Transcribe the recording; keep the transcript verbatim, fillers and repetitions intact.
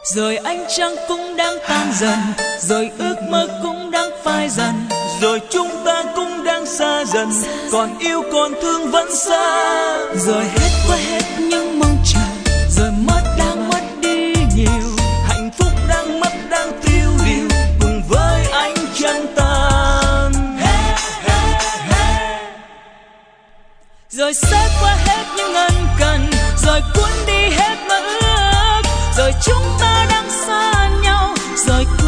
Rồi ánh trăng cũng đang tan dần, rồi ước mơ cũng đang phai dần, rồi chúng ta cũng đang xa dần, còn yêu còn thương vẫn xa. Rồi hết qua hết những mong chờ, rồi mất đang mất đi nhiều, hạnh phúc đang mất đang tiêu điều cùng với ánh trăng tan. Hey, hey, hey. Rồi sẽ qua hết những ân cần, rồi cuốn đi hết mơ ước, rồi chúng ta đang xa nhau, rồi